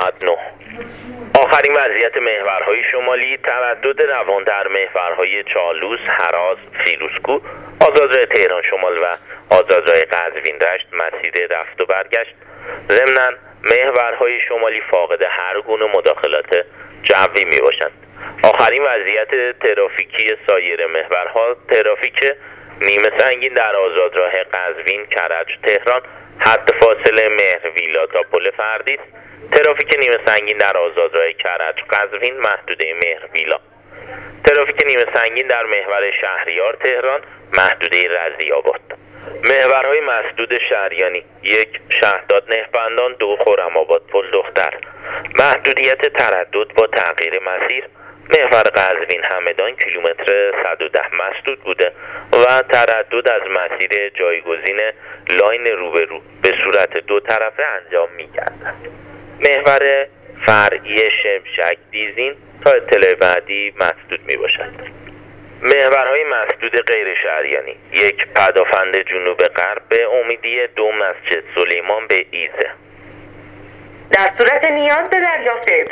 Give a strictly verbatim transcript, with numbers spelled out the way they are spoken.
ساعت نه. آخرین وضعیت محورهای شمالی: تردد روان در محورهای چالوس، هراز، فیروزکوه، آزادراه تهران شمال و آزادراه قزوین رشت مسیر رفت و برگشت. ضمناً محورهای شمالی فاقد هر گونه مداخلات جوی می باشند. آخرین وضعیت ترافیکی سایر محورها: ترافیک نیمه سنگین در آزادراه قزوین، کرج، تهران حد فاصله مهرویلا تا پل فردیس. ترافیک نیمه سنگین در آزادراه کرج قزوین، محدوده مهرویلا. ترافیک نیمه سنگین در محور شهریار تهران، محدوده رضی‌آباد. محورهای مسدود شهریانی: یک شهداد نهبندان، دو خرم‌آباد پل دختر. محدودیت تردد با تغییر مسیر: محور قزوین همدان کیلومتر صد و ده مسدود بوده و تردد از مسیر جایگزین لاین روبرو به صورت دو طرفه انجام می‌گردد. محور فرعی شمشک دیزین تا اطلاع بعدی مسدود میباشد. محورهای مسدود غیر شهریانی: یک پدافند جنوب غرب به امیدیه، دو مسجد سلیمان به ایزه. در صورت نیاز به دریافت